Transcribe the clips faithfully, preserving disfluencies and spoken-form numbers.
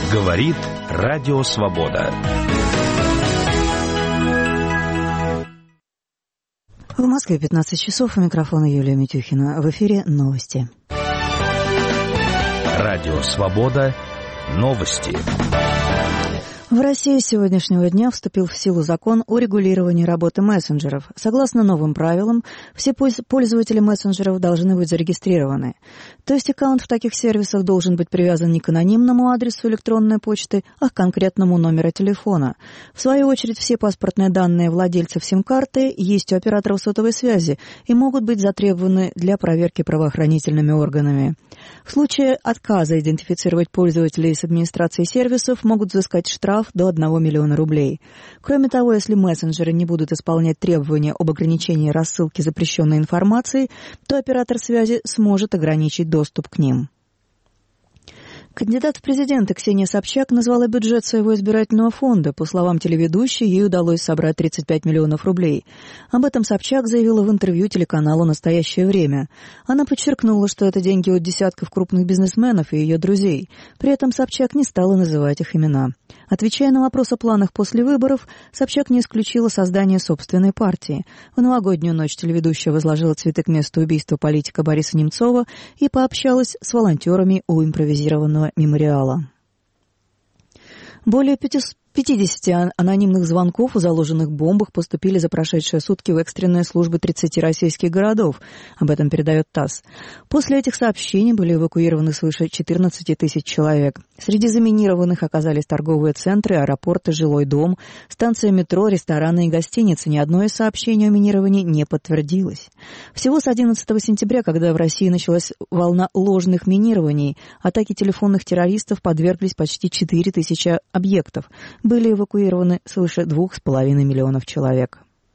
Говорит Радио Свобода. В Москве пятнадцать часов, у микрофона Юлия Митюхина. В эфире новости. Радио Свобода. Новости. В России с сегодняшнего дня вступил в силу закон о регулировании работы мессенджеров. Согласно новым правилам, все пользователи мессенджеров должны быть зарегистрированы. То есть аккаунт в таких сервисах должен быть привязан не к анонимному адресу электронной почты, а к конкретному номеру телефона. В свою очередь, все паспортные данные владельцев сим-карты есть у операторов сотовой связи и могут быть затребованы для проверки правоохранительными органами. В случае отказа идентифицировать пользователей с администрацией сервисов могут взыскать штраф до одного миллиона рублей. Кроме того, если мессенджеры не будут исполнять требования об ограничении рассылки запрещенной информации, то оператор связи сможет ограничить доступ к ним. Кандидат в президенты Ксения Собчак назвала бюджет своего избирательного фонда. По словам телеведущей, ей удалось собрать тридцать пять миллионов рублей. Об этом Собчак заявила в интервью телеканалу «Настоящее время». Она подчеркнула, что это деньги от десятков крупных бизнесменов и ее друзей. При этом Собчак не стала называть их имена. Отвечая на вопрос о планах после выборов, Собчак не исключила создание собственной партии. В новогоднюю ночь телеведущая возложила цветы к месту убийства политика Бориса Немцова и пообщалась с волонтерами у импровизированного мемориала. Более пятидесяти анонимных звонков о заложенных бомбах поступили за прошедшие сутки в экстренные службы тридцати российских городов. Об этом передает ТАСС. После этих сообщений были эвакуированы свыше четырнадцати тысяч человек. Среди заминированных оказались торговые центры, аэропорты, жилой дом, станция метро, рестораны и гостиницы. Ни одно из сообщений о минировании не подтвердилось. Всего с одиннадцатого сентября, когда в России началась волна ложных минирований, атаки телефонных террористов подверглись почти четыре тысячи объектов. Были эвакуированы свыше двух с половиной миллионов человек.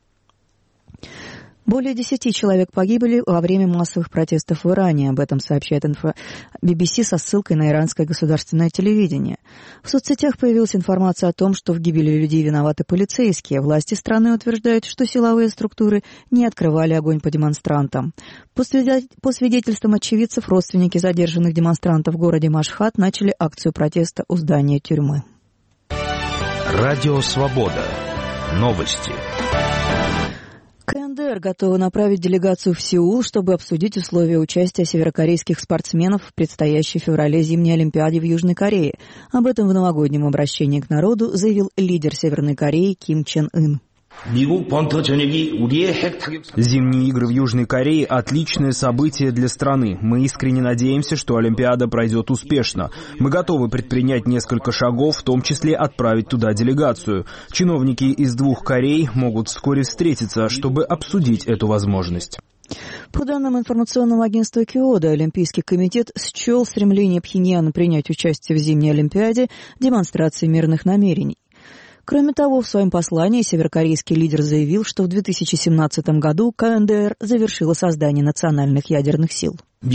Более десяти человек погибли во время массовых протестов в Иране. Об этом сообщает инфо би би си со ссылкой на иранское государственное телевидение. В соцсетях появилась информация о том, что в гибели людей виноваты полицейские. Власти страны утверждают, что силовые структуры не открывали огонь по демонстрантам. По свидетельствам очевидцев, родственники задержанных демонстрантов в городе Машхад начали акцию протеста у здания тюрьмы. Радио Свобода. Новости. КНДР готова направить делегацию в Сеул, чтобы обсудить условия участия северокорейских спортсменов в предстоящей в феврале зимней Олимпиаде в Южной Корее. Об этом в новогоднем обращении к народу заявил лидер Северной Кореи Ким Чен Ын. Зимние игры в Южной Корее – отличное событие для страны. Мы искренне надеемся, что Олимпиада пройдет успешно. Мы готовы предпринять несколько шагов, в том числе отправить туда делегацию. Чиновники из двух Корей могут вскоре встретиться, чтобы обсудить эту возможность. По данным информационного агентства Киода, Олимпийский комитет счел стремление Пхеньяна принять участие в зимней Олимпиаде демонстрацией мирных намерений. Кроме того, в своем послании северокорейский лидер заявил, что в две тысячи семнадцатом году КНДР завершила создание национальных ядерных сил. Вся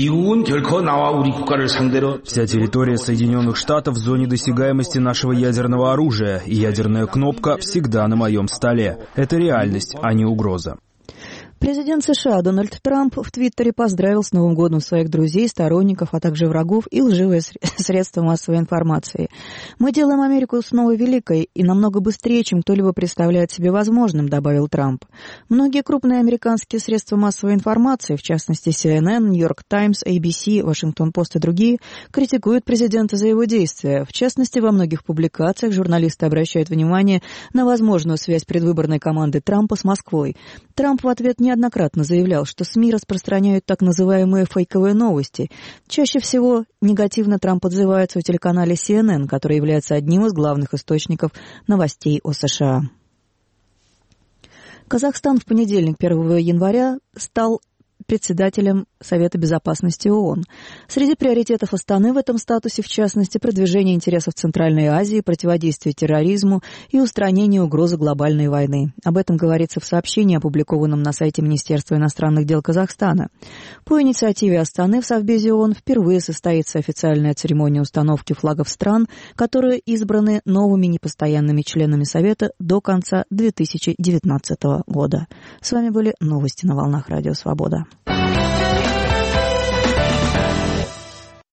территория Соединенных Штатов в зоне досягаемости нашего ядерного оружия, и ядерная кнопка всегда на моем столе. Это реальность, а не угроза. Президент США Дональд Трамп в Твиттере поздравил с Новым годом своих друзей, сторонников, а также врагов и лживые средства массовой информации. «Мы делаем Америку снова великой и намного быстрее, чем кто-либо представляет себе возможным», — добавил Трамп. Многие крупные американские средства массовой информации, в частности си эн эн, Нью-Йорк Таймс, эй би си, Вашингтон Пост и другие, критикуют президента за его действия. В частности, во многих публикациях журналисты обращают внимание на возможную связь предвыборной команды Трампа с Москвой. Трамп в ответ не неоднократно заявлял, что СМИ распространяют так называемые фейковые новости. Чаще всего негативно Трамп отзывается о телеканале си эн эн, который является одним из главных источников новостей о США. Казахстан в понедельник, первого января, стал председателем Совета безопасности ООН. Среди приоритетов Астаны в этом статусе, в частности, продвижение интересов Центральной Азии, противодействие терроризму и устранение угрозы глобальной войны. Об этом говорится в сообщении, опубликованном на сайте Министерства иностранных дел Казахстана. По инициативе Астаны в Совбезе ООН впервые состоится официальная церемония установки флагов стран, которые избраны новыми непостоянными членами Совета до конца две тысячи девятнадцатого года. С вами были новости на волнах Радио Свобода.